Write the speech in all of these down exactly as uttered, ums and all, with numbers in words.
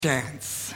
Chance.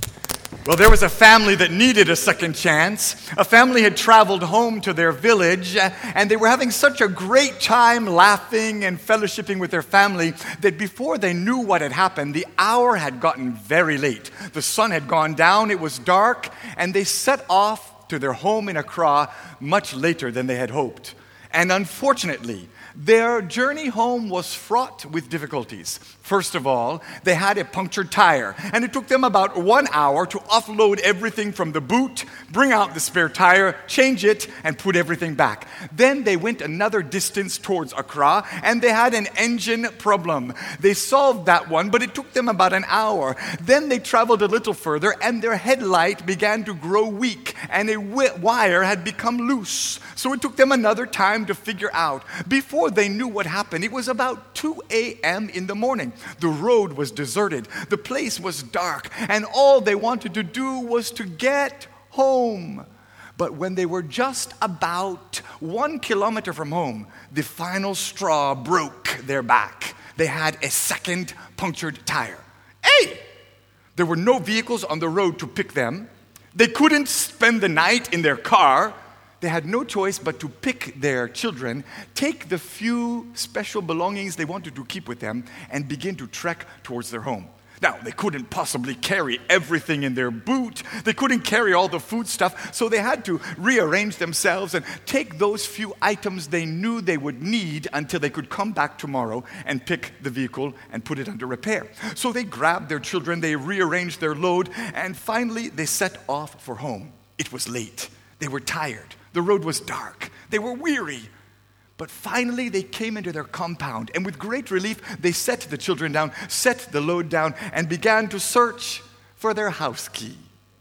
Well, there was a family that needed a second chance. A family had traveled home to their village, and they were having such a great time laughing and fellowshipping with their family that before they knew what had happened, the hour had gotten very late. The sun had gone down, it was dark, and they set off to their home in Accra much later than they had hoped. And unfortunately, their journey home was fraught with difficulties. First of all, they had a punctured tire, and it took them about one hour to offload everything from the boot, bring out the spare tire, change it, and put everything back. Then they went another distance towards Accra, and they had an engine problem. They solved that one, but it took them about an hour. Then they traveled a little further, and their headlight began to grow weak, and a wi- wire had become loose. So it took them another time to figure out. Before they knew what happened, it was about two a.m. in the morning. The road was deserted. The place was dark. And all they wanted to do was to get home. But when they were just about one kilometer from home, the final straw broke their back. They had a second punctured tire. Hey! There were no vehicles on the road to pick them. They couldn't spend the night in their car. They had no choice but to pick their children, take the few special belongings they wanted to keep with them, and begin to trek towards their home. Now, they couldn't possibly carry everything in their boot. They couldn't carry all the food stuff, so they had to rearrange themselves and take those few items they knew they would need until they could come back tomorrow and pick the vehicle and put it under repair. So they grabbed their children, they rearranged their load, and finally they set off for home. It was late. They were tired. The road was dark. They were weary. But finally, they came into their compound, and with great relief, they set the children down, set the load down, and began to search for their house key.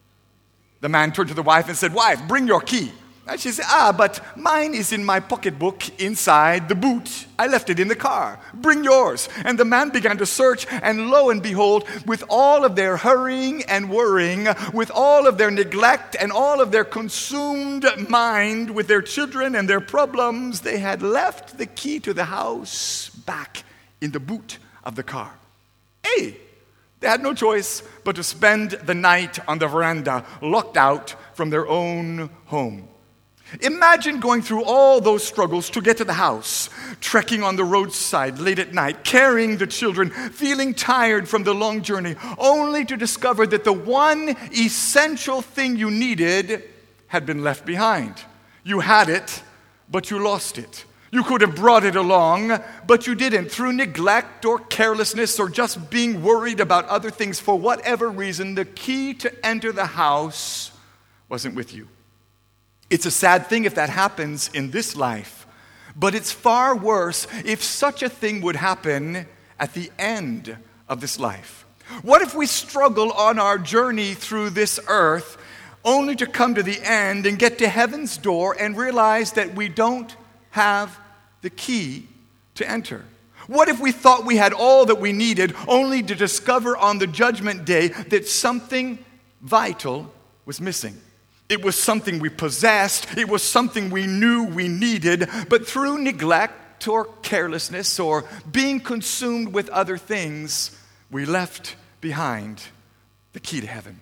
The man turned to the wife and said, "Wife, bring your key." And she said, "Ah, but mine is in my pocketbook inside the boot. I left it in the car. Bring yours." And the man began to search, and lo and behold, with all of their hurrying and worrying, with all of their neglect and all of their consumed mind with their children and their problems, they had left the key to the house back in the boot of the car. Hey! They had no choice but to spend the night on the veranda, locked out from their own home. Imagine going through all those struggles to get to the house, trekking on the roadside late at night, carrying the children, feeling tired from the long journey, only to discover that the one essential thing you needed had been left behind. You had it, but you lost it. You could have brought it along, but you didn't. Through neglect or carelessness or just being worried about other things, for whatever reason, the key to enter the house wasn't with you. It's a sad thing if that happens in this life, but it's far worse if such a thing would happen at the end of this life. What if we struggle on our journey through this earth only to come to the end and get to heaven's door and realize that we don't have the key to enter? What if we thought we had all that we needed only to discover on the judgment day that something vital was missing? It was something we possessed. It was something we knew we needed. But through neglect or carelessness or being consumed with other things, we left behind the key to heaven.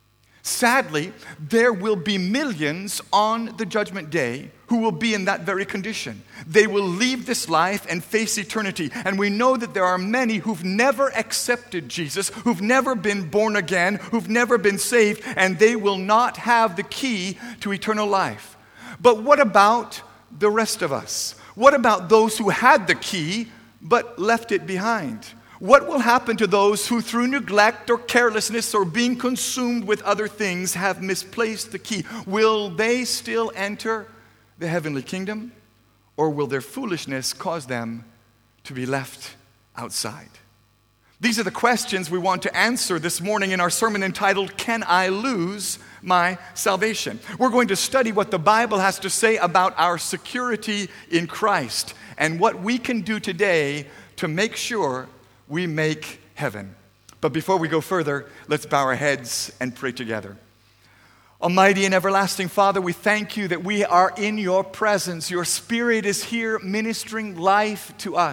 Sadly, there will be millions on the judgment day who will be in that very condition. They will leave this life and face eternity. And we know that there are many who've never accepted Jesus, who've never been born again, who've never been saved, and they will not have the key to eternal life. But what about the rest of us? What about those who had the key but left it behind? What will happen to those who through neglect or carelessness or being consumed with other things have misplaced the key? Will they still enter the heavenly kingdom, or will their foolishness cause them to be left outside? These are the questions we want to answer this morning in our sermon entitled, "Can I Lose My Salvation?" We're going to study what the Bible has to say about our security in Christ and what we can do today to make sure we make heaven. But before we go further, let's bow our heads and pray together. Almighty and everlasting Father, we thank you that we are in your presence. Your Spirit is here ministering life to us.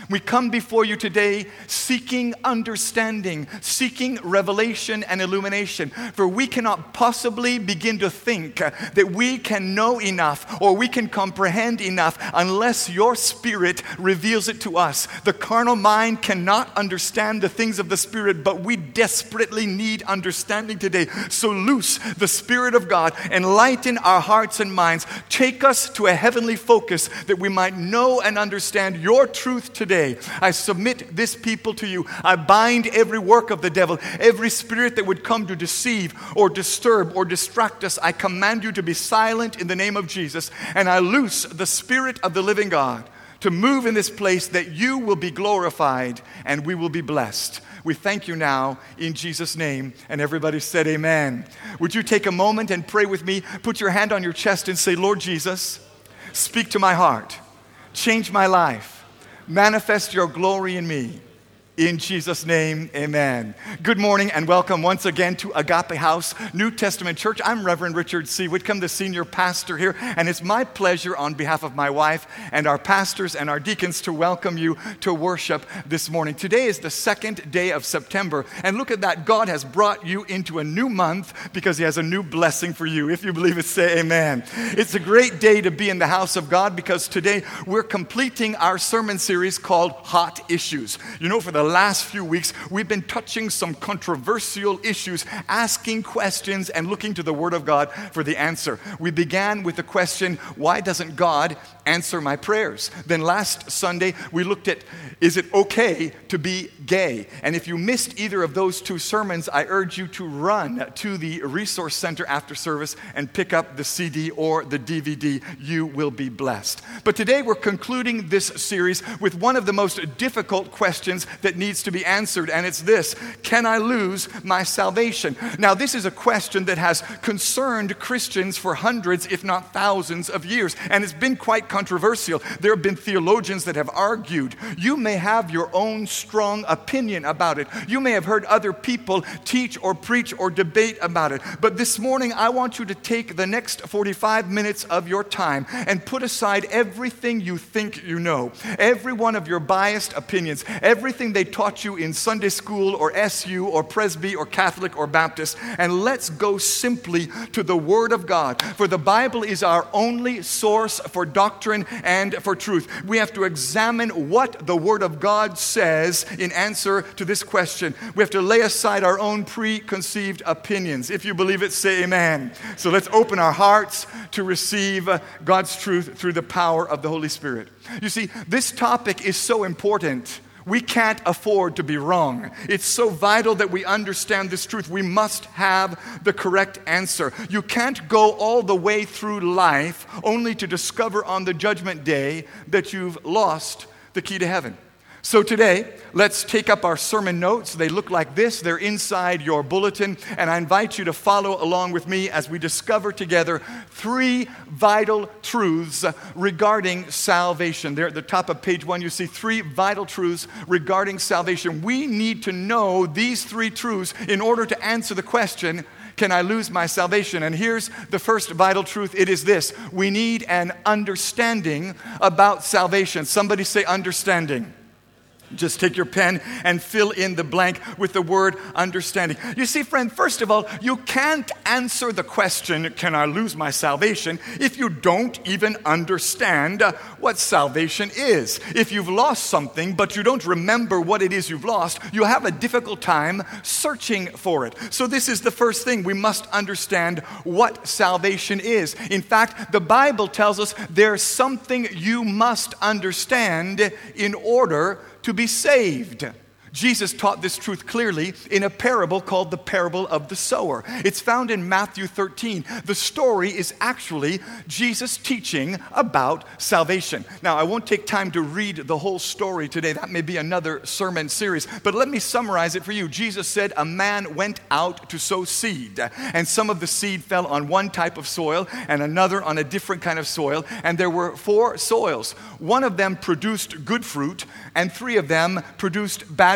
We come before you today seeking understanding, seeking revelation and illumination. For we cannot possibly begin to think that we can know enough or we can comprehend enough unless your Spirit reveals it to us. The carnal mind cannot understand the things of the Spirit, but we desperately need understanding today. So loose the Spirit of God, enlighten our hearts and minds, take us to a heavenly focus that we might know and understand your truth today. I submit this people to you. I bind every work of the devil, every spirit that would come to deceive or disturb or distract us. I command you to be silent in the name of Jesus, and I loose the Spirit of the living God to move in this place that you will be glorified and we will be blessed. We thank you now in Jesus' name. And everybody said amen. Would you take a moment and pray with me? Put your hand on your chest and say, Lord Jesus, speak to my heart. Change my life. Manifest your glory in me. In Jesus' name, amen. Good morning and welcome once again to Agape House New Testament Church. I'm Reverend Richard C. Whitcomb, the senior pastor here, and it's my pleasure on behalf of my wife and our pastors and our deacons to welcome you to worship this morning. Today is the second day of September, and look at that. God has brought you into a new month because He has a new blessing for you. If you believe it, say amen. It's a great day to be in the house of God because today we're completing our sermon series called Hot Issues. You know, for the last few weeks, we've been touching some controversial issues, asking questions and looking to the Word of God for the answer. We began with the question, why doesn't God answer my prayers? Then last Sunday, we looked at, is it okay to be gay? And if you missed either of those two sermons, I urge you to run to the Resource Center after service and pick up the C D or the D V D. You will be blessed. But today, we're concluding this series with one of the most difficult questions that needs to be answered, and it's this: can I lose my salvation? Now, this is a question that has concerned Christians for hundreds, if not thousands of years, and it's been quite controversial. There have been theologians that have argued. You may have your own strong opinion about it. You may have heard other people teach or preach or debate about it. But this morning, I want you to take the next forty-five minutes of your time and put aside everything you think you know, every one of your biased opinions, everything they taught you in Sunday school or S U or Presby or Catholic or Baptist, and let's go simply to the Word of God. For the Bible is our only source for doctrine and for truth. We have to examine what the Word of God says in answer to this question. We have to lay aside our own preconceived opinions. If you believe it, say amen. So let's open our hearts to receive God's truth through the power of the Holy Spirit. You see, this topic is so important. We can't afford to be wrong. It's so vital that we understand this truth. We must have the correct answer. You can't go all the way through life only to discover on the judgment day that you've lost the key to heaven. So today, let's take up our sermon notes. They look like this. They're inside your bulletin, and I invite you to follow along with me as we discover together three vital truths regarding salvation. There at the top of page one, you see three vital truths regarding salvation. We need to know these three truths in order to answer the question, can I lose my salvation? And here's the first vital truth. It is this: we need an understanding about salvation. Somebody say understanding. Just take your pen and fill in the blank with the word understanding. You see, friend, first of all, you can't answer the question, can I lose my salvation, if you don't even understand what salvation is. If you've lost something, but you don't remember what it is you've lost, you have a difficult time searching for it. So this is the first thing. We must understand what salvation is. In fact, the Bible tells us there's something you must understand in order to be saved. Jesus taught this truth clearly in a parable called the parable of the sower. It's found in Matthew thirteen. The story is actually Jesus teaching about salvation. Now, I won't take time to read the whole story today. That may be another sermon series. But let me summarize it for you. Jesus said a man went out to sow seed. And some of the seed fell on one type of soil and another on a different kind of soil. And there were four soils. One of them produced good fruit and three of them produced bad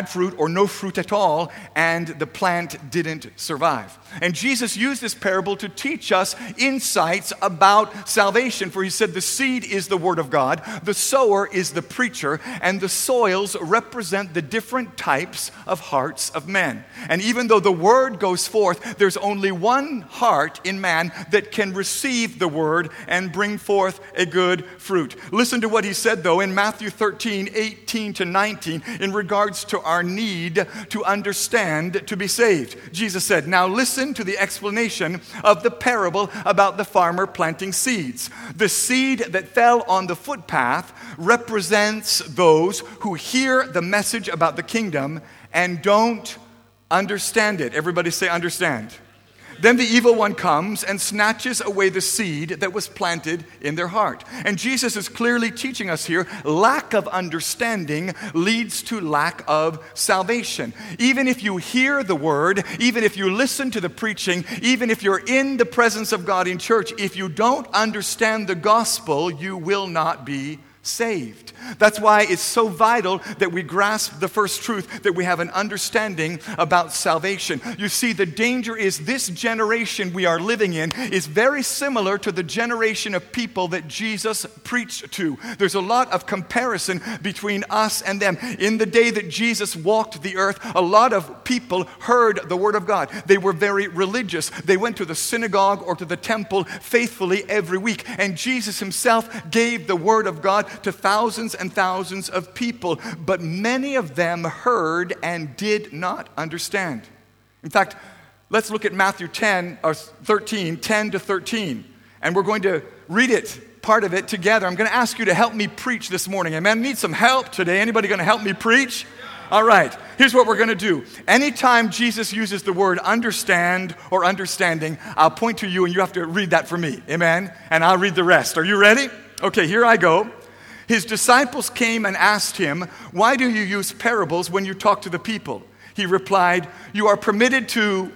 had fruit or no fruit at all, and the plant didn't survive. And Jesus used this parable to teach us insights about salvation, for he said the seed is the word of God, the sower is the preacher, and the soils represent the different types of hearts of men. And even though the word goes forth, there's only one heart in man that can receive the word and bring forth a good fruit. Listen to what he said, though, in Matthew thirteen, eighteen to nineteen, in regards to our need to understand to be saved. Jesus said, "Now listen to the explanation of the parable about the farmer planting seeds. The seed that fell on the footpath represents those who hear the message about the kingdom and don't understand it." Everybody say understand. "Then the evil one comes and snatches away the seed that was planted in their heart." And Jesus is clearly teaching us here, lack of understanding leads to lack of salvation. Even if you hear the word, even if you listen to the preaching, even if you're in the presence of God in church, if you don't understand the gospel, you will not be saved. That's why it's so vital that we grasp the first truth, that we have an understanding about salvation. You see, the danger is this generation we are living in is very similar to the generation of people that Jesus preached to. There's a lot of comparison between us and them. In the day that Jesus walked the earth, a lot of people heard the word of God. They were very religious. They went to the synagogue or to the temple faithfully every week. And Jesus himself gave the word of God to thousands and thousands of people, but many of them heard and did not understand. In fact, let's look at Matthew ten or thirteen, ten to thirteen, and we're going to read it, part of it together. I'm going to ask you to help me preach this morning. Amen. I need some help today. Anybody going to help me preach? All right. Here's what we're going to do. Anytime Jesus uses the word understand or understanding, I'll point to you and you have to read that for me. Amen. And I'll read the rest. Are you ready? Okay, here I go. His disciples came and asked him, "Why do you use parables when you talk to the people?" He replied, "You are permitted to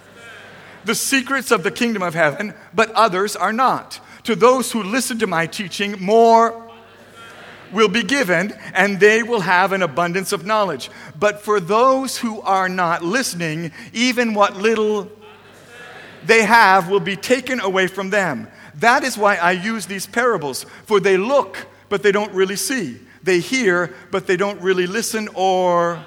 the secrets of the kingdom of heaven, but others are not. To those who listen to my teaching, more will be given, and they will have an abundance of knowledge. But for those who are not listening, even what little they have will be taken away from them. That is why I use these parables, for they look, but they don't really see. They hear, but they don't really listen or..."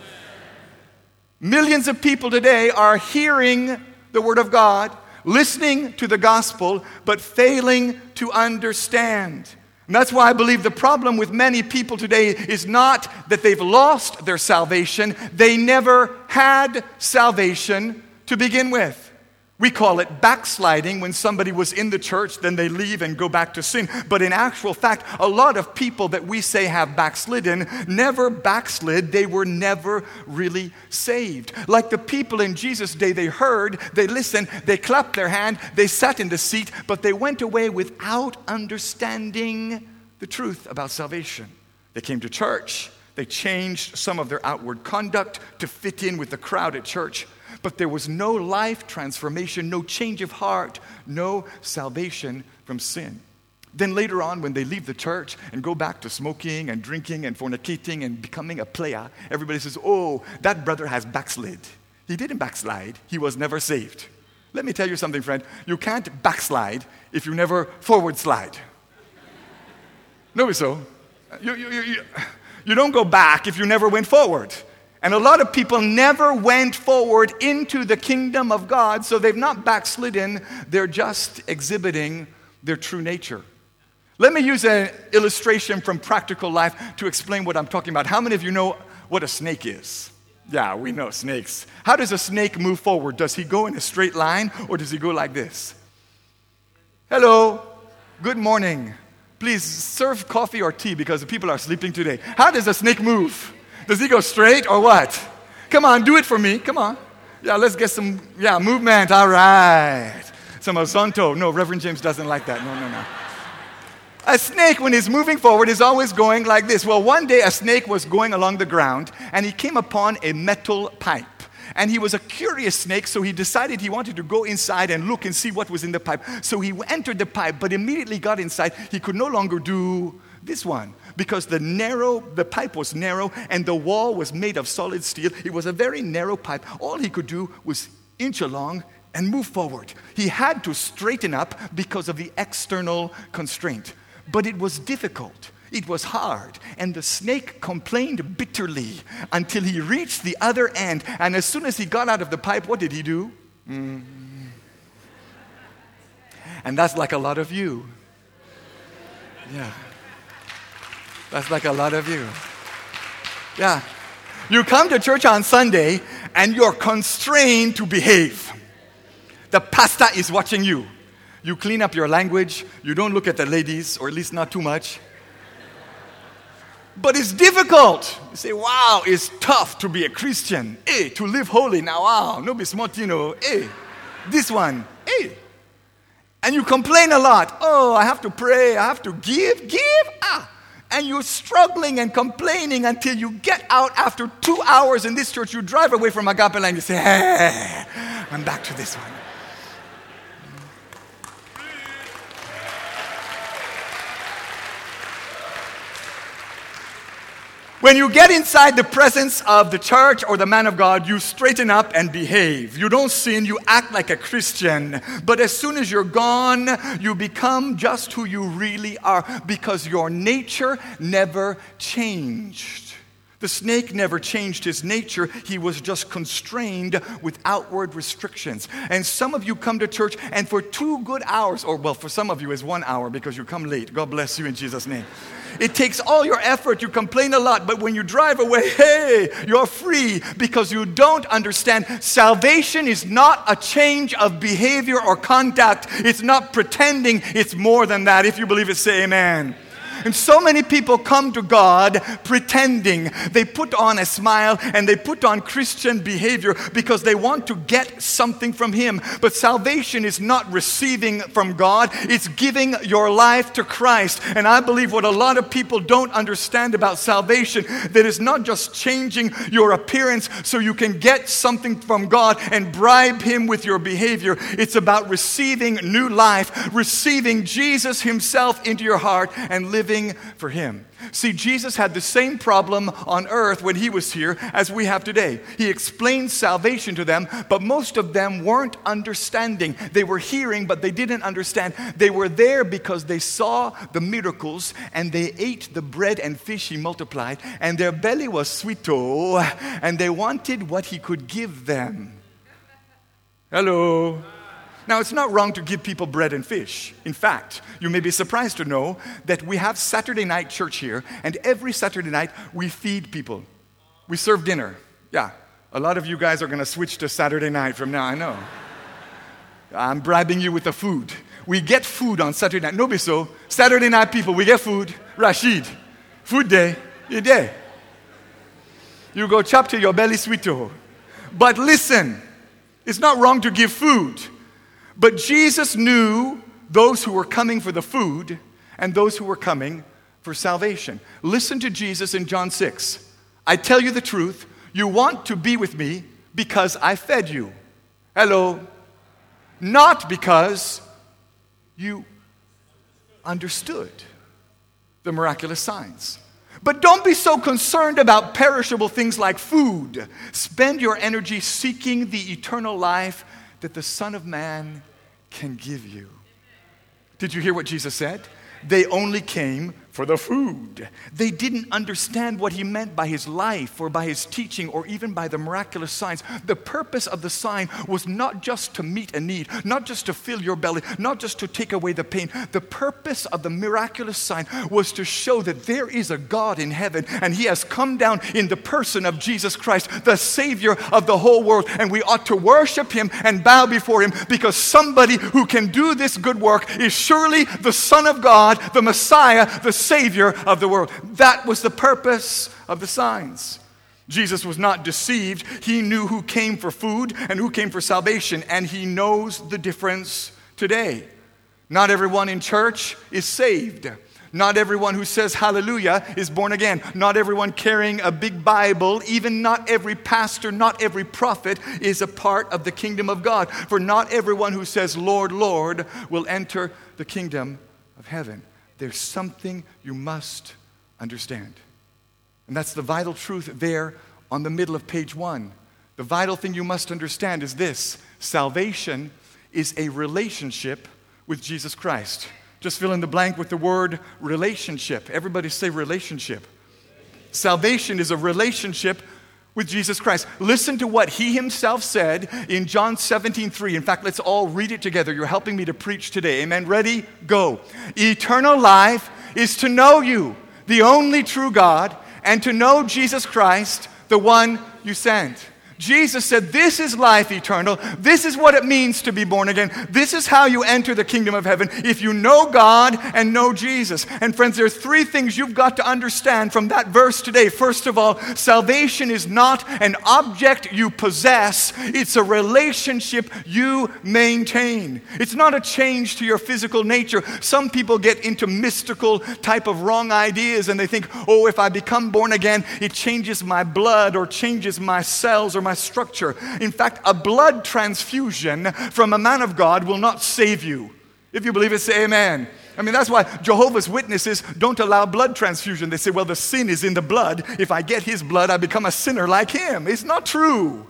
Millions of people today are hearing the word of God, listening to the gospel, but failing to understand. And that's why I believe the problem with many people today is not that they've lost their salvation. They never had salvation to begin with. We call it backsliding when somebody was in the church, then they leave and go back to sin. But in actual fact, a lot of people that we say have backslidden never backslid. They were never really saved. Like the people in Jesus' day, they heard, they listened, they clapped their hand, they sat in the seat, but they went away without understanding the truth about salvation. They came to church. They changed some of their outward conduct to fit in with the crowd at church. But there was no life transformation, no change of heart, no salvation from sin. Then later on, when they leave the church and go back to smoking and drinking and fornicating and becoming a player, everybody says, "Oh, that brother has backslid." He didn't backslide. He was never saved. Let me tell you something, friend. You can't backslide if you never forward slide. No, so. You, you, you, you, you don't go back if you never went forward. And a lot of people never went forward into the kingdom of God, so they've not backslidden. They're just exhibiting their true nature. Let me use an illustration from practical life to explain what I'm talking about. How many of you know what a snake is? Yeah, we know snakes. How does a snake move forward? Does he go in a straight line or does he go like this? Hello, good morning. Please serve coffee or tea because the people are sleeping today. How does a snake move? Does he go straight or what? Come on, do it for me. Come on. Yeah, let's get some, yeah, movement. All right. Some horizontal. No, Reverend James doesn't like that. No, no, no. A snake, when he's moving forward, is always going like this. Well, one day a snake was going along the ground, and he came upon a metal pipe. And he was a curious snake, so he decided he wanted to go inside and look and see what was in the pipe. So he entered the pipe, but immediately got inside. He could no longer do This one, because the narrow, the pipe was narrow and the wall was made of solid steel. It was a very narrow pipe. All he could do was inch along and move forward. He had to straighten up because of the external constraint. But it was difficult. It was hard. And the snake complained bitterly until he reached the other end. And as soon as he got out of the pipe, what did he do? Mm. And that's like a lot of you. Yeah. That's like a lot of you. Yeah. You come to church on Sunday and you're constrained to behave. The pastor is watching you. You clean up your language. You don't look at the ladies, or at least not too much. But it's difficult. You say, wow, it's tough to be a Christian. Hey, to live holy now, wow, no be smart, you know. Hey, this one, hey. And you complain a lot. Oh, I have to pray, I have to give, give, ah. And you're struggling and complaining until you get out after two hours in this church. You drive away from Agape Land and you say, hey, I'm back to this one. When you get inside the presence of the church or the man of God, you straighten up and behave. You don't sin, you act like a Christian. But as soon as you're gone, you become just who you really are, because your nature never changed. The snake never changed his nature. He was just constrained with outward restrictions. And some of you come to church and for two good hours, or well, for some of you it's one hour because you come late. God bless you in Jesus' name. It takes all your effort. You complain a lot, but when you drive away, hey, you're free, because you don't understand. Salvation is not a change of behavior or conduct. It's not pretending. It's more than that. If you believe it, say amen. And so many people come to God pretending. They put on a smile and they put on Christian behavior because they want to get something from Him. But salvation is not receiving from God. It's giving your life to Christ. And I believe what a lot of people don't understand about salvation, that it's not just changing your appearance so you can get something from God and bribe Him with your behavior. It's about receiving new life, receiving Jesus Himself into your heart and living for Him. See, Jesus had the same problem on earth when He was here as we have today. He explained salvation to them, but most of them weren't understanding. They were hearing, but they didn't understand. They were there because they saw the miracles and they ate the bread and fish He multiplied, and their belly was sweeto, and they wanted what He could give them. Hello. Now, it's not wrong to give people bread and fish. In fact, you may be surprised to know that we have Saturday night church here, and every Saturday night we feed people. We serve dinner. Yeah, a lot of you guys are going to switch to Saturday night from now, I know. I'm bribing you with the food. We get food on Saturday night. No be so. Saturday night people, we get food. Rashid, food day, your day. You go chop to your belly sweeto. But listen, it's not wrong to give food. But Jesus knew those who were coming for the food and those who were coming for salvation. Listen to Jesus in John six. I tell you the truth, you want to be with me because I fed you. Hello. Not because you understood the miraculous signs. But don't be so concerned about perishable things like food. Spend your energy seeking the eternal life that the Son of Man can give you. Did you hear what Jesus said? They only came for the food. They didn't understand what He meant by His life or by His teaching or even by the miraculous signs. The purpose of the sign was not just to meet a need, not just to fill your belly, not just to take away the pain. The purpose of the miraculous sign was to show that there is a God in heaven and He has come down in the person of Jesus Christ, the Savior of the whole world. And we ought to worship Him and bow before Him, because somebody who can do this good work is surely the Son of God, the Messiah, the Savior of the world. That was the purpose of the signs. Jesus was not deceived. He knew who came for food and who came for salvation, and He knows the difference today. Not everyone in church is saved. Not everyone who says hallelujah is born again. Not everyone carrying a big Bible, even not every pastor, not every prophet is a part of the kingdom of God. For not everyone who says Lord, Lord will enter the kingdom of heaven. there's something you must understand. And that's the vital truth there on the middle of page one. The vital thing you must understand is this: salvation is a relationship with Jesus Christ. Just fill in the blank with the word relationship. Everybody say relationship. Salvation is a relationship with Jesus Christ. Listen to what he himself said in John seventeen three. In fact, let's all read it together. You're helping me to preach today. Amen. Ready? Go. Eternal life is to know you, the only true God, and to know Jesus Christ, the one you sent. Jesus said, this is life eternal. This is what it means to be born again. This is how you enter the kingdom of heaven, if you know God and know Jesus. And friends, there's three things you've got to understand from that verse today. First of all, salvation is not an object you possess. It's a relationship you maintain. It's not a change to your physical nature. Some people get into mystical type of wrong ideas and they think, oh, if I become born again, it changes my blood or changes my cells or my structure. In fact, a blood transfusion from a man of God will not save you. If you believe it, say amen. I mean, that's why Jehovah's Witnesses don't allow blood transfusion. They say, well, the sin is in the blood. If I get his blood, I become a sinner like him. It's not true.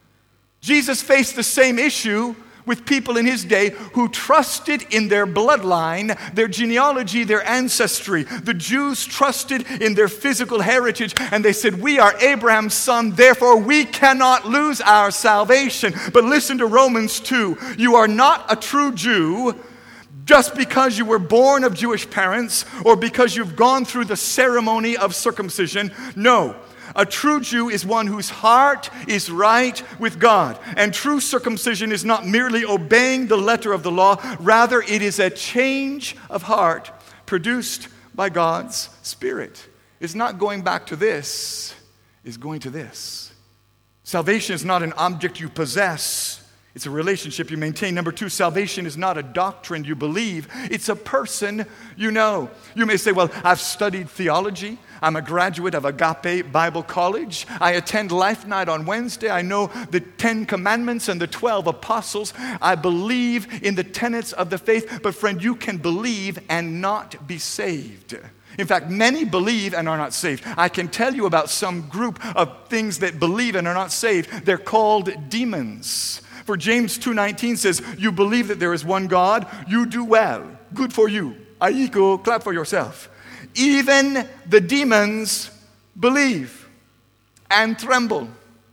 Jesus faced the same issue with people in his day who trusted in their bloodline, their genealogy, their ancestry. The Jews trusted in their physical heritage, and they said, we are Abraham's son, therefore we cannot lose our salvation. But listen to Romans two. You are not a true Jew just because you were born of Jewish parents or because you've gone through the ceremony of circumcision. No. A true Jew is one whose heart is right with God. And true circumcision is not merely obeying the letter of the law. Rather, it is a change of heart produced by God's Spirit. It's not going back to this, it's going to this. Salvation is not an object you possess. It's a relationship you maintain. Number two, salvation is not a doctrine you believe. It's a person you know. You may say, well, I've studied theology. I'm a graduate of Agape Bible College. I attend Life Night on Wednesday. I know the Ten Commandments and the Twelve Apostles. I believe in the tenets of the faith. But friend, you can believe and not be saved. In fact, many believe and are not saved. I can tell you about some group of things that believe and are not saved. They're called demons. For James two nineteen says, you believe that there is one God, you do well. Good for you. Aiko, clap for yourself. Even the demons believe and tremble.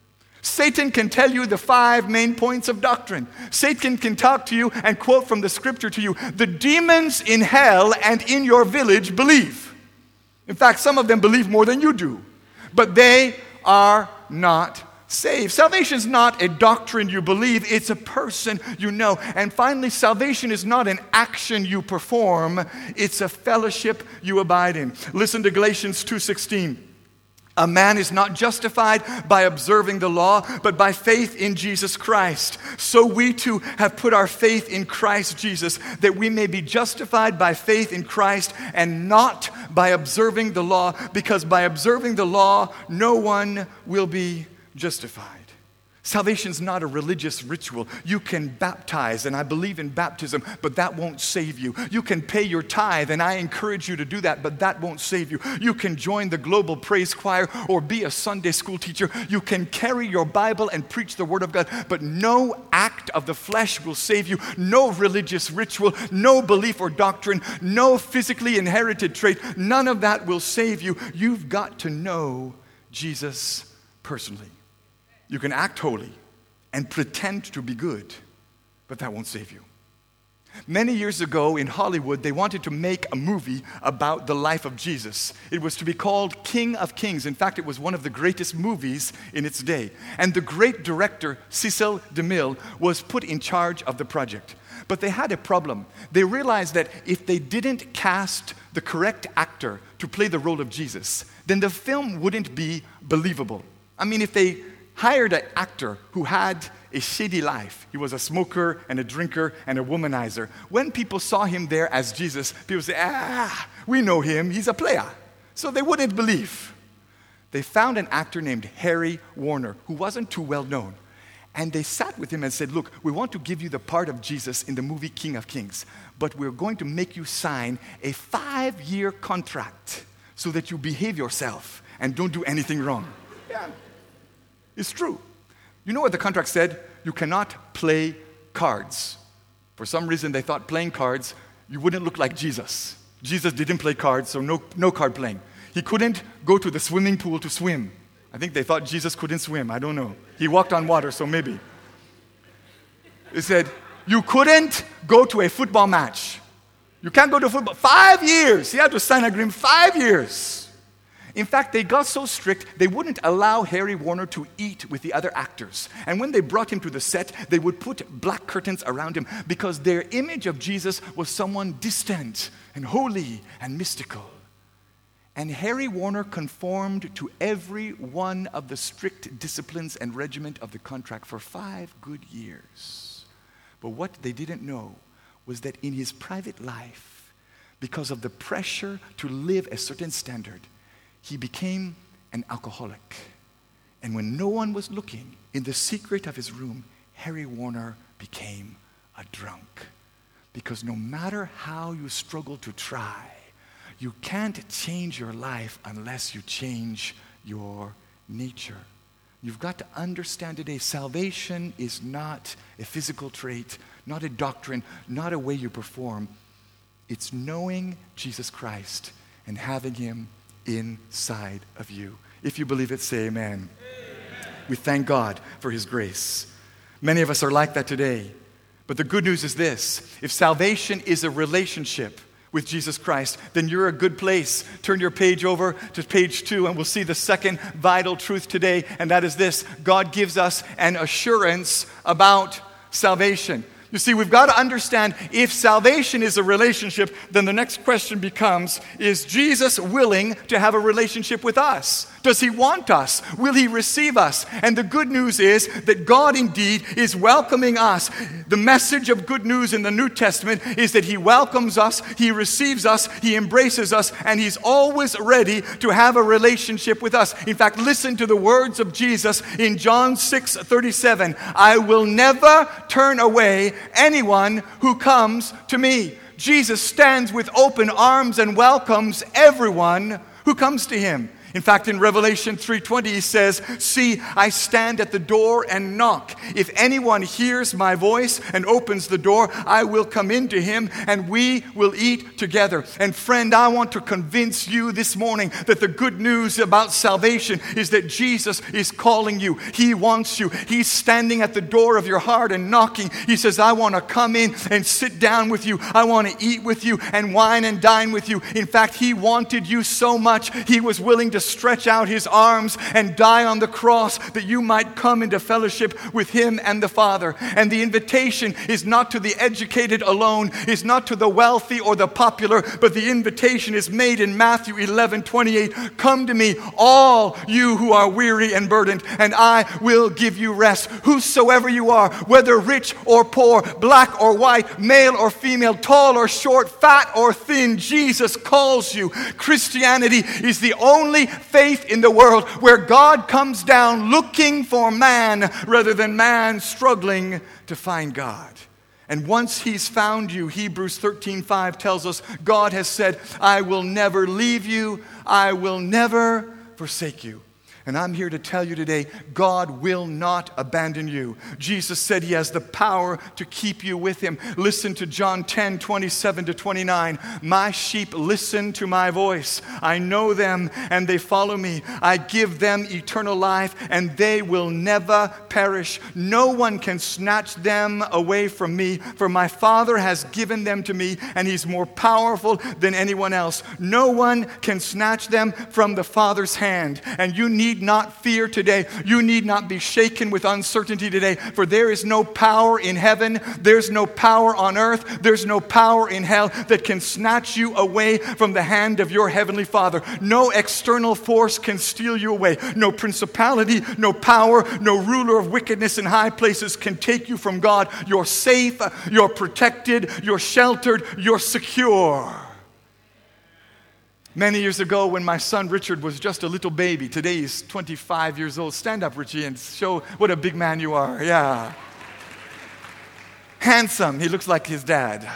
Satan can tell you the five main points of doctrine. Satan can talk to you and quote from the scripture to you. The demons in hell and in your village believe. In fact, some of them believe more than you do. But they are not saved. Salvation is not a doctrine you believe, it's a person you know. And finally, salvation is not an action you perform, it's a fellowship you abide in. Listen to Galatians two sixteen. A man is not justified by observing the law, but by faith in Jesus Christ. So we too have put our faith in Christ Jesus, that we may be justified by faith in Christ and not by observing the law, because by observing the law, no one will be justified. Salvation is not a religious ritual. You can baptize, and I believe in baptism, but that won't save you. You can pay your tithe, and I encourage you to do that, but that won't save you. You can join the Global Praise Choir or be a Sunday school teacher. You can carry your Bible and preach the Word of God, but no act of the flesh will save you. No religious ritual, no belief or doctrine, no physically inherited trait. None of that will save you. You've got to know Jesus personally. You can act holy and pretend to be good, but that won't save you. Many years ago in Hollywood, they wanted to make a movie about the life of Jesus. It was to be called King of Kings. In fact, it was one of the greatest movies in its day. And the great director, Cecil DeMille, was put in charge of the project. But they had a problem. They realized that if they didn't cast the correct actor to play the role of Jesus, then the film wouldn't be believable. I mean, if they hired an actor who had a shady life. He was a smoker and a drinker and a womanizer. When people saw him there as Jesus, people say, ah, we know him, he's a player. So they wouldn't believe. They found an actor named Harry Warner, who wasn't too well known. And they sat with him and said, look, we want to give you the part of Jesus in the movie King of Kings, but we're going to make you sign a five-year contract so that you behave yourself and don't do anything wrong. Yeah, it's true. You know what the contract said? You cannot play cards. For some reason, they thought playing cards, you wouldn't look like Jesus. Jesus didn't play cards, so no, no card playing. He couldn't go to the swimming pool to swim. I think they thought Jesus couldn't swim. I don't know. He walked on water, so maybe. He said, you couldn't go to a football match. You can't go to football. Five years. He had to sign an agreement. Five years. In fact, they got so strict, they wouldn't allow Harry Warner to eat with the other actors. And when they brought him to the set, they would put black curtains around him because their image of Jesus was someone distant and holy and mystical. And Harry Warner conformed to every one of the strict disciplines and regiment of the contract for five good years. But what they didn't know was that in his private life, because of the pressure to live a certain standard, he became an alcoholic. And when no one was looking, in the secret of his room, Harry Warner became a drunk. Because no matter how you struggle to try, you can't change your life unless you change your nature. You've got to understand today, salvation is not a physical trait, not a doctrine, not a way you perform. It's knowing Jesus Christ and having him inside of you. If you believe it, say amen. Amen. We thank God for his grace. Many of us are like that today. But the good news is this: if salvation is a relationship with Jesus Christ, then you're a good place. Turn your page over to page two and we'll see the second vital truth today, and that is this: God gives us an assurance about salvation. You see, we've got to understand, if salvation is a relationship, then the next question becomes, is Jesus willing to have a relationship with us? Does he want us? Will he receive us? And the good news is that God indeed is welcoming us. The message of good news in the New Testament is that he welcomes us, he receives us, he embraces us, and he's always ready to have a relationship with us. In fact, listen to the words of Jesus in John six thirty-seven. I will never turn away anyone who comes to me. Jesus stands with open arms and welcomes everyone who comes to him. In fact, in Revelation three twenty, he says, see, I stand at the door and knock. If anyone hears my voice and opens the door, I will come into him and we will eat together. And friend, I want to convince you this morning that the good news about salvation is that Jesus is calling you. He wants you. He's standing at the door of your heart and knocking. He says, I want to come in and sit down with you. I want to eat with you and wine and dine with you. In fact, he wanted you so much, he was willing to stretch out his arms and die on the cross that you might come into fellowship with him and the Father. And the invitation is not to the educated alone, is not to the wealthy or the popular, but the invitation is made in Matthew eleven twenty-eight. Come to me, all you who are weary and burdened, and I will give you rest. Whosoever you are, whether rich or poor, black or white, male or female, tall or short, fat or thin, Jesus calls you. Christianity is the only faith in the world where God comes down looking for man rather than man struggling to find God. And once he's found you, Hebrews thirteen five tells us, God has said, I will never leave you, I will never forsake you. And I'm here to tell you today, God will not abandon you. Jesus said he has the power to keep you with him. Listen to John ten twenty-seven to twenty-nine. My sheep listen to my voice. I know them and they follow me. I give them eternal life and they will never perish. No one can snatch them away from me, for my Father has given them to me and he's more powerful than anyone else. No one can snatch them from the Father's hand. And you need not fear today. You need not be shaken with uncertainty today, for there is no power in heaven, there's no power on earth, there's no power in hell that can snatch you away from the hand of your heavenly Father. No external force can steal you away. No principality, no power, no ruler of wickedness in high places can take you from God. You're safe, you're protected, you're sheltered, you're secure. Many years ago when my son Richard was just a little baby, today he's twenty-five years old. Stand up, Richie, and show what a big man you are. Yeah. Handsome. He looks like his dad.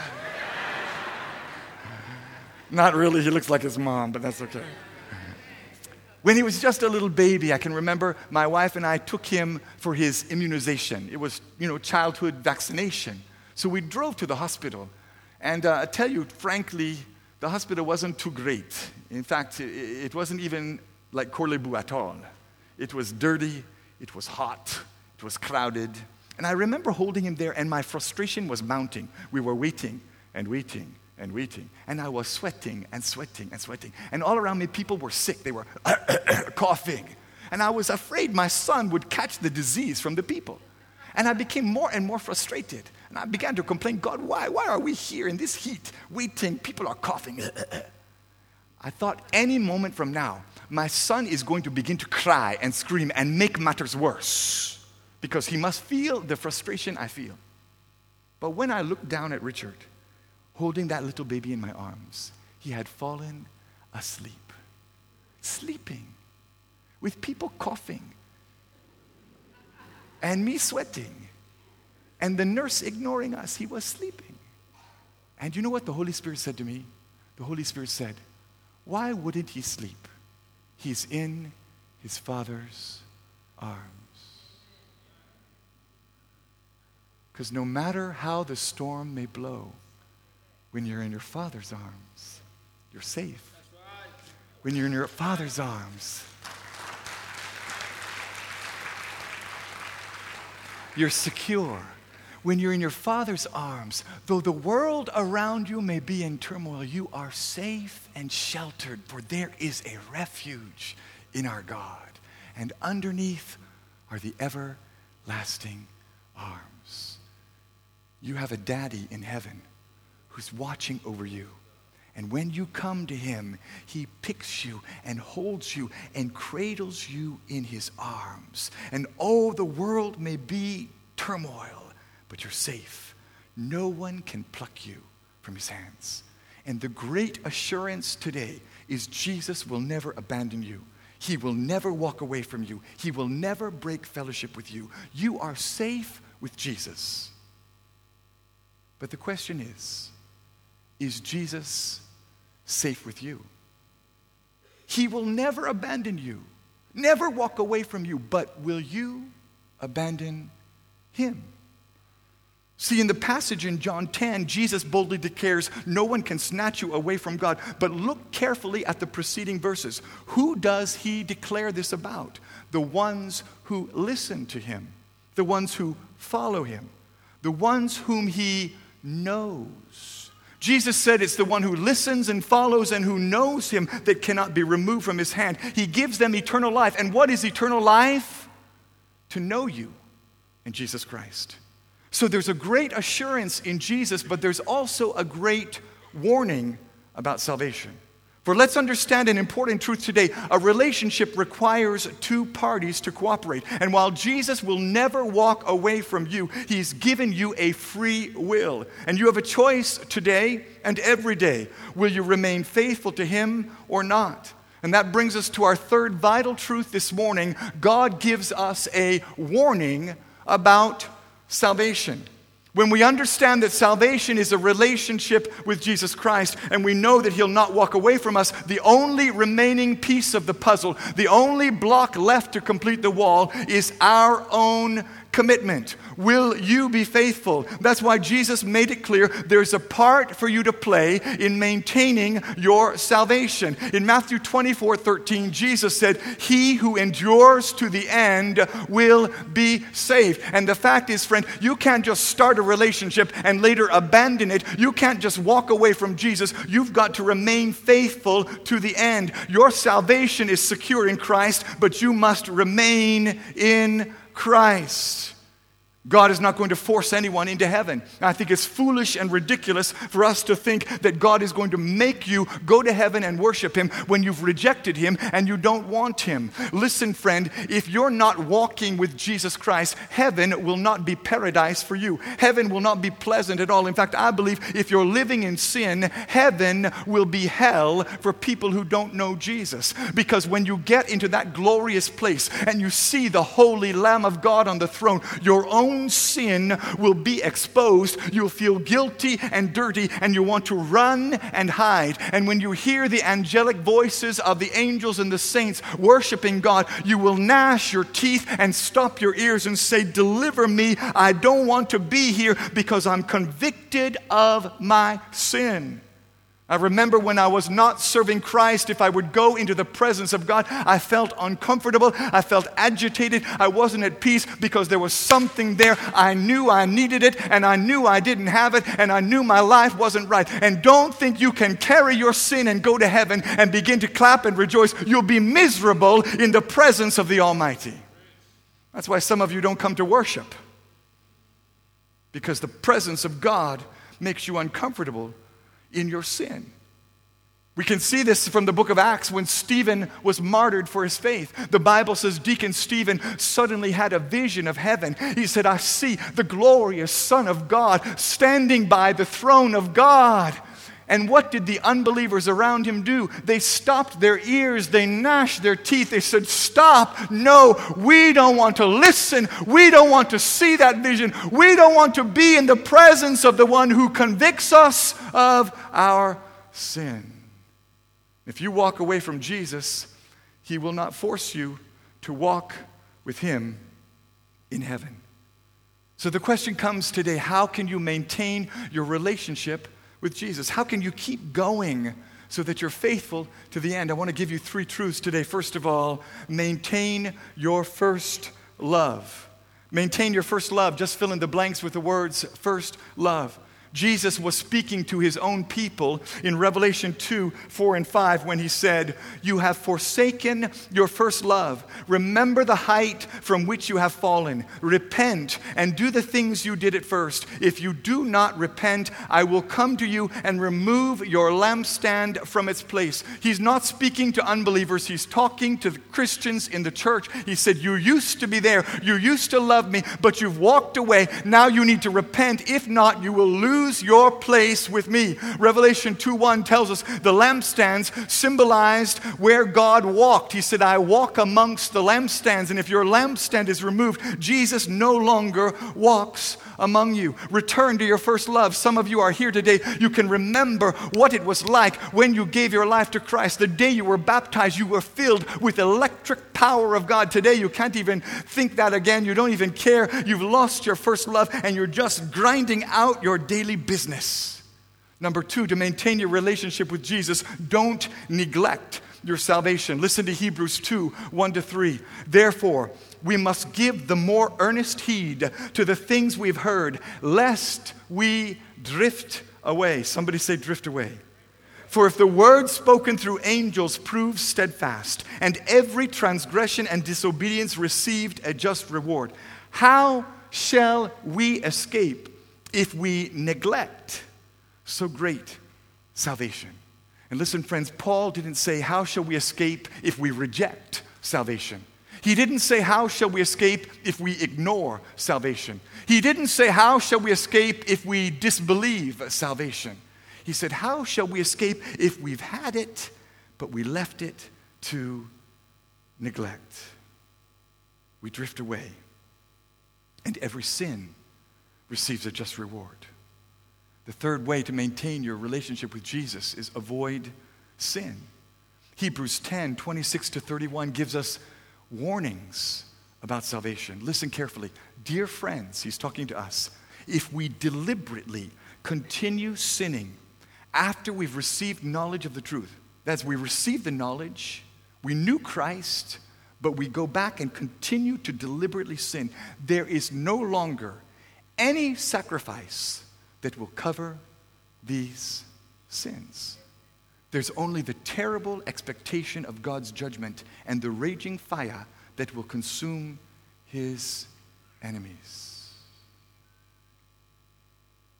Not really, he looks like his mom, but that's okay. When he was just a little baby, I can remember my wife and I took him for his immunization. It was, you know, childhood vaccination. So we drove to the hospital. And uh, I tell you, frankly, the hospital wasn't too great. In fact, it, it wasn't even like Corlebu at all. It was dirty, it was hot, it was crowded. And I remember holding him there, and my frustration was mounting. We were waiting and waiting and waiting. And I was sweating and sweating and sweating. And all around me, people were sick. They were coughing. And I was afraid my son would catch the disease from the people. And I became more and more frustrated. And I began to complain, God, why? Why are we here in this heat, waiting? People are coughing. I thought any moment from now, my son is going to begin to cry and scream and make matters worse because he must feel the frustration I feel. But when I looked down at Richard, holding that little baby in my arms, he had fallen asleep, sleeping, with people coughing, and me sweating, and the nurse ignoring us. He was sleeping. And you know what the Holy Spirit said to me? The Holy Spirit said, why wouldn't he sleep? He's in his Father's arms. Because no matter how the storm may blow, when you're in your Father's arms, you're safe. When you're in your Father's arms, you're secure. When you're in your Father's arms, though the world around you may be in turmoil, you are safe and sheltered, for there is a refuge in our God. And underneath are the everlasting arms. You have a daddy in heaven who's watching over you. And when you come to him, he picks you and holds you and cradles you in his arms. And oh, the world may be turmoil, but you're safe. No one can pluck you from his hands. And the great assurance today is Jesus will never abandon you. He will never walk away from you. He will never break fellowship with you. You are safe with Jesus. But the question is, is Jesus safe with you? He will never abandon you, never walk away from you, but will you abandon him? See, in the passage in John ten, Jesus boldly declares, no one can snatch you away from God. But look carefully at the preceding verses. Who does he declare this about? The ones who listen to him, the ones who follow him, the ones whom he knows. Jesus said it's the one who listens and follows and who knows him that cannot be removed from his hand. He gives them eternal life. And what is eternal life? To know you in Jesus Christ. So there's a great assurance in Jesus, but there's also a great warning about salvation. For let's understand an important truth today. A relationship requires two parties to cooperate. And while Jesus will never walk away from you, he's given you a free will. And you have a choice today and every day. Will you remain faithful to him or not? And that brings us to our third vital truth this morning. God gives us a warning about salvation. When we understand that salvation is a relationship with Jesus Christ, and we know that he'll not walk away from us, the only remaining piece of the puzzle, the only block left to complete the wall, is our own commitment. Will you be faithful? That's why Jesus made it clear there's a part for you to play in maintaining your salvation. In Matthew twenty-four thirteen, Jesus said, he who endures to the end will be saved. And the fact is, friend, you can't just start a relationship and later abandon it. You can't just walk away from Jesus. You've got to remain faithful to the end. Your salvation is secure in Christ, but you must remain in Christ. God is not going to force anyone into heaven. I think it's foolish and ridiculous for us to think that God is going to make you go to heaven and worship Him when you've rejected Him and you don't want Him. Listen, friend, if you're not walking with Jesus Christ, heaven will not be paradise for you. Heaven will not be pleasant at all. In fact, I believe if you're living in sin, heaven will be hell for people who don't know Jesus. Because when you get into that glorious place and you see the holy Lamb of God on the throne, your own sin will be exposed. You'll feel guilty and dirty, and you want to run and hide. And when you hear the angelic voices of the angels and the saints worshiping God, you will gnash your teeth and stop your ears and say, "Deliver me. I don't want to be here because I'm convicted of my sin." I remember when I was not serving Christ, if I would go into the presence of God, I felt uncomfortable, I felt agitated, I wasn't at peace because there was something there. I knew I needed it, and I knew I didn't have it, and I knew my life wasn't right. And don't think you can carry your sin and go to heaven and begin to clap and rejoice. You'll be miserable in the presence of the Almighty. That's why some of you don't come to worship, because the presence of God makes you uncomfortable in your sin. We can see this from the book of Acts when Stephen was martyred for his faith. The Bible says Deacon Stephen suddenly had a vision of heaven. He said, "I see the glorious Son of God standing by the throne of God." And what did the unbelievers around him do? They stopped their ears. They gnashed their teeth. They said, "Stop. No, we don't want to listen. We don't want to see that vision. We don't want to be in the presence of the one who convicts us of our sin." If you walk away from Jesus, He will not force you to walk with Him in heaven. So the question comes today, how can you maintain your relationship with Jesus? How can you keep going so that you're faithful to the end? I want to give you three truths today. First of all, maintain your first love. Maintain your first love. Just fill in the blanks with the words first love. Jesus was speaking to His own people in Revelation two, four, and five when He said, "You have forsaken your first love. Remember the height from which you have fallen. Repent and do the things you did at first. If you do not repent, I will come to you and remove your lampstand from its place." He's not speaking to unbelievers. He's talking to the Christians in the church. He said, "You used to be there. You used to love me, but you've walked away. Now you need to repent. If not, you will lose your place with me." Revelation two one tells us the lampstands symbolized where God walked. He said, "I walk amongst the lampstands." And if your lampstand is removed, Jesus no longer walks among you. Return to your first love. Some of you are here today. You can remember what it was like when you gave your life to Christ. The day you were baptized, you were filled with electric power of God. Today, you can't even think that again. You don't even care. You've lost your first love, and you're just grinding out your daily business. Number two, to maintain your relationship with Jesus, don't neglect your salvation. Listen to Hebrews two, one to three. "Therefore, we must give the more earnest heed to the things we've heard, lest we drift away." Somebody say drift away. "For if the word spoken through angels proves steadfast, and every transgression and disobedience received a just reward, how shall we escape if we neglect so great salvation?" And listen, friends, Paul didn't say, "How shall we escape if we reject salvation?" He didn't say, "How shall we escape if we ignore salvation?" He didn't say, "How shall we escape if we disbelieve salvation?" He said, "How shall we escape if we've had it, but we left it to neglect?" We drift away, and every sin receives a just reward. The third way to maintain your relationship with Jesus is avoid sin. Hebrews ten, twenty-six to thirty-one gives us warnings about salvation. Listen carefully. "Dear friends," he's talking to us, "if we deliberately continue sinning after we've received knowledge of the truth," that's, we received the knowledge, we knew Christ, but we go back and continue to deliberately sin, "there is no longer any sacrifice that will cover these sins. There's only the terrible expectation of God's judgment and the raging fire that will consume His enemies."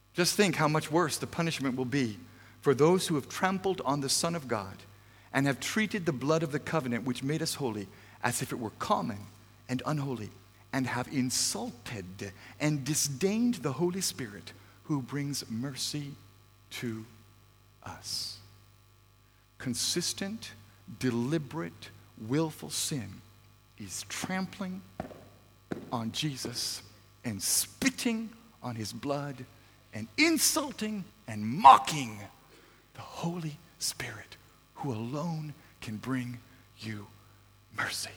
Just think how much worse the punishment will be for those who have trampled on the Son of God and have treated the blood of the covenant which made us holy as if it were common and unholy, and have insulted and disdained the Holy Spirit who brings mercy to us. Consistent, deliberate, willful sin is trampling on Jesus and spitting on his blood and insulting and mocking the Holy Spirit, who alone can bring you mercy.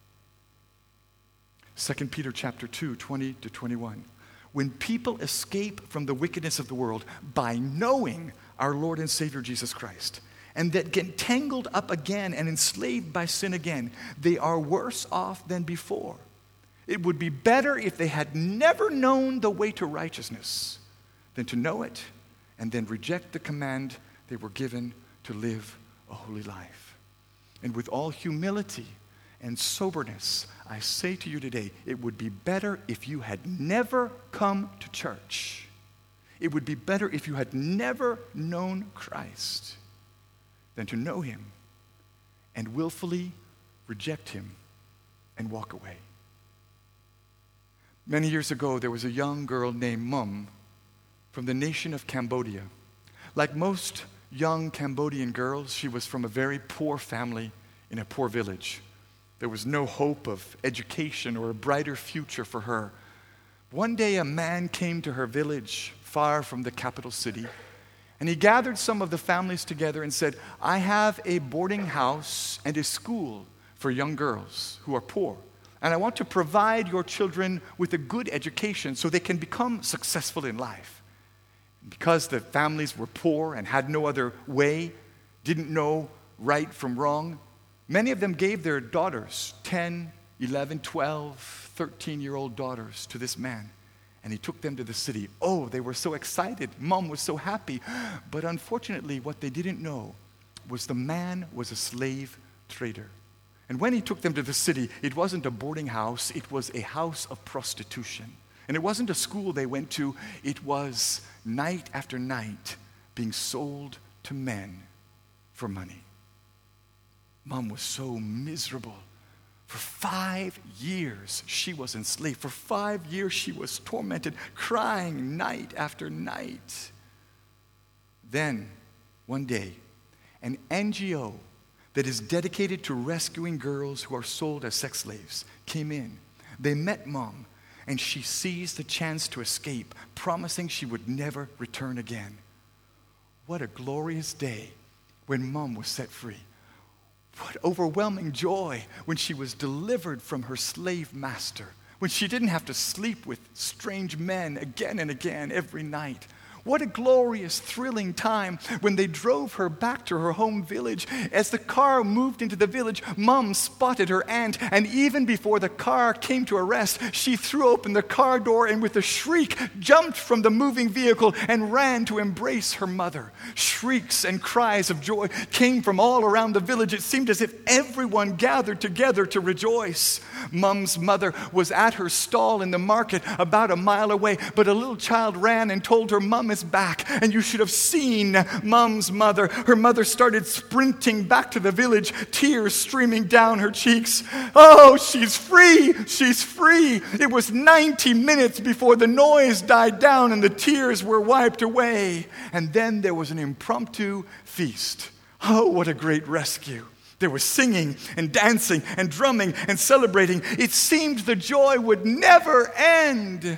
Second Peter chapter two, twenty to twenty-one. When people escape from the wickedness of the world by knowing our Lord and Savior Jesus Christ, and that get tangled up again and enslaved by sin again, they are worse off than before. It would be better if they had never known the way to righteousness than to know it and then reject the command they were given to live a holy life. And with all humility and soberness, I say to you today, it would be better if you had never come to church. It would be better if you had never known Christ than to know him and willfully reject him and walk away. Many years ago, there was a young girl named Mum from the nation of Cambodia. Like most young Cambodian girls, she was from a very poor family in a poor village. There was no hope of education or a brighter future for her. One day, a man came to her village far from the capital city, and he gathered some of the families together and said, I have a boarding house and a school for young girls who are poor, and I want to provide your children with a good education so they can become successful in life. Because the families were poor and had no other way, didn't know right from wrong, many of them gave their daughters, ten, eleven, twelve, thirteen-year-old daughters, to this man. And he took them to the city. Oh, they were so excited. Mom was so happy. But unfortunately, what they didn't know was the man was a slave trader. And when he took them to the city, it wasn't a boarding house. It was a house of prostitution. And it wasn't a school they went to. It was night after night being sold to men for money. Mom was so miserable. For five years, she was enslaved. For five years, she was tormented, crying night after night. Then, one day, an N G O that is dedicated to rescuing girls who are sold as sex slaves came in. They met Mom, and she seized the chance to escape, promising she would never return again. What a glorious day when Mom was set free. What overwhelming joy when she was delivered from her slave master, when she didn't have to sleep with strange men again and again every night. What a glorious, thrilling time when they drove her back to her home village. As the car moved into the village, Mom spotted her aunt, and even before the car came to a rest, she threw open the car door and with a shriek jumped from the moving vehicle and ran to embrace her mother. Shrieks and cries of joy came from all around the village. It seemed as if everyone gathered together to rejoice. Mom's mother was at her stall in the market about a mile away, but a little child ran and told her, Mom is back. And you should have seen Mom's mother. Her mother started sprinting back to the village, tears streaming down her cheeks. Oh, she's free! She's free! It was ninety minutes before the noise died down and the tears were wiped away. And then there was an impromptu feast. Oh, what a great rescue. There was singing and dancing and drumming and celebrating. It seemed the joy would never end.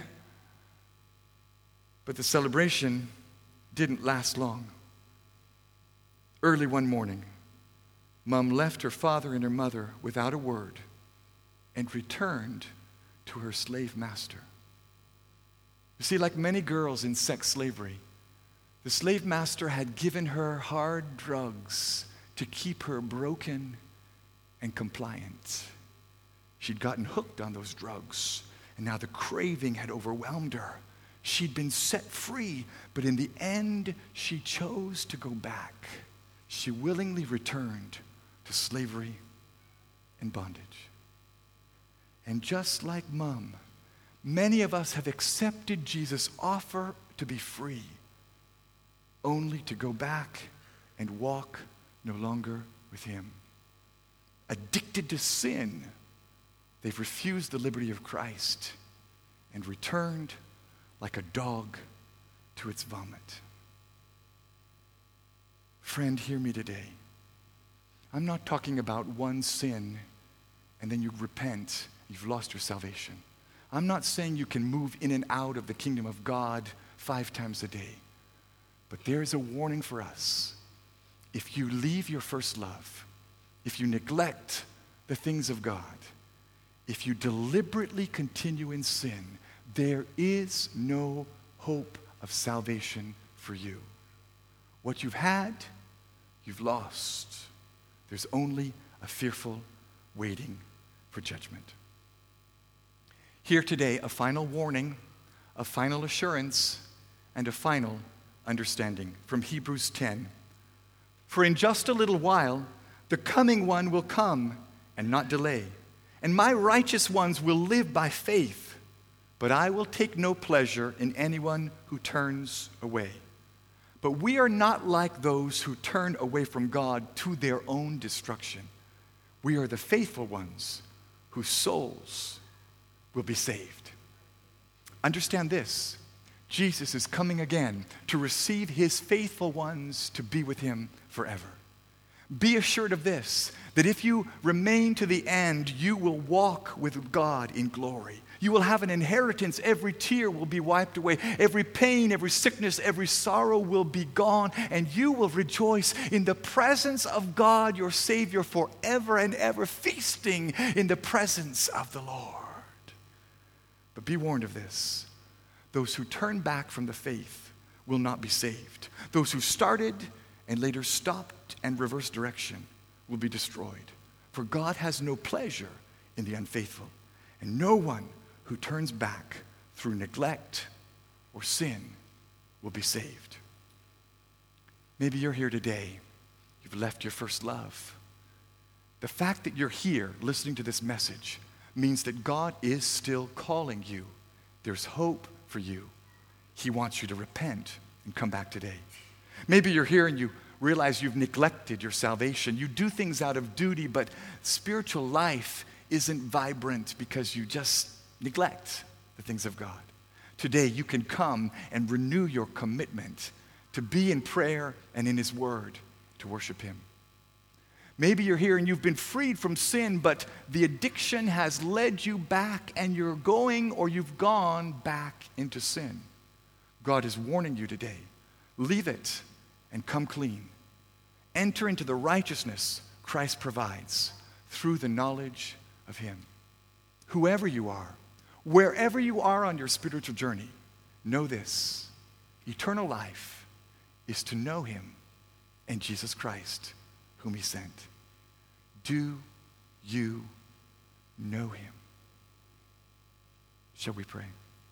But the celebration didn't last long. Early one morning, Mom left her father and her mother without a word and returned to her slave master. You see, like many girls in sex slavery, the slave master had given her hard drugs to keep her broken and compliant. She'd gotten hooked on those drugs, and now the craving had overwhelmed her. She'd been set free, but in the end, she chose to go back. She willingly returned to slavery and bondage. And just like Mom, many of us have accepted Jesus' offer to be free, only to go back and walk no longer with him. Addicted to sin, they've refused the liberty of Christ and returned like a dog to its vomit. Friend, hear me today. I'm not talking about one sin and then you repent, you've lost your salvation. I'm not saying you can move in and out of the kingdom of God five times a day. But there is a warning for us. If you leave your first love, if you neglect the things of God, if you deliberately continue in sin, there is no hope of salvation for you. What you've had, you've lost. There's only a fearful waiting for judgment. Here today, a final warning, a final assurance, and a final understanding from Hebrews ten. For in just a little while, the coming one will come and not delay, and my righteous ones will live by faith, but I will take no pleasure in anyone who turns away. But we are not like those who turn away from God to their own destruction. We are the faithful ones whose souls will be saved. Understand this. Jesus is coming again to receive his faithful ones to be with him forever. Be assured of this, that if you remain to the end, you will walk with God in glory. You will have an inheritance. Every tear will be wiped away. Every pain, every sickness, every sorrow will be gone. And you will rejoice in the presence of God, your Savior, forever and ever, feasting in the presence of the Lord. But be warned of this. Those who turn back from the faith will not be saved. Those who started and later stopped and reversed direction will be destroyed. For God has no pleasure in the unfaithful, and no one who turns back through neglect or sin will be saved. Maybe you're here today. You've left your first love. The fact that you're here listening to this message means that God is still calling you. There's hope for you. He wants you to repent and come back today. Maybe you're here and you realize you've neglected your salvation. You do things out of duty, but spiritual life isn't vibrant because you just neglect the things of God. Today, you can come and renew your commitment to be in prayer and in his word to worship him. Maybe you're here and you've been freed from sin, but the addiction has led you back and you're going or you've gone back into sin. God is warning you today. Leave it and come clean. Enter into the righteousness Christ provides through the knowledge of him. Whoever you are, wherever you are on your spiritual journey, know this. Eternal life is to know him and Jesus Christ, whom he sent. Do you know him? Shall we pray?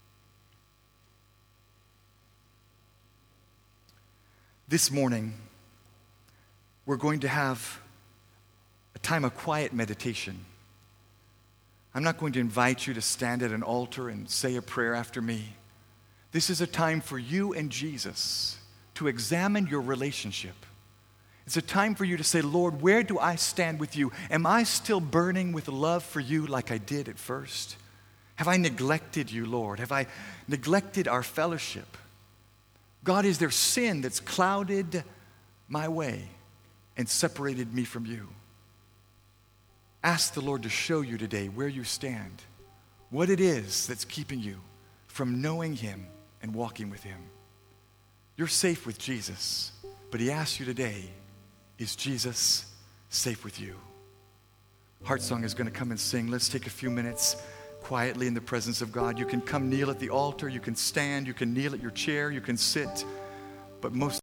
This morning, we're going to have a time of quiet meditation. I'm not going to invite you to stand at an altar and say a prayer after me. This is a time for you and Jesus to examine your relationship. It's a time for you to say, Lord, where do I stand with you? Am I still burning with love for you like I did at first? Have I neglected you, Lord? Have I neglected our fellowship? God, is there sin that's clouded my way and separated me from you? Ask the Lord to show you today where you stand, what it is that's keeping you from knowing him and walking with him. You're safe with Jesus, but he asks you today, is Jesus safe with you? Heart Song is going to come and sing. Let's take a few minutes quietly in the presence of God. You can come kneel at the altar, you can stand, you can kneel at your chair, you can sit, but most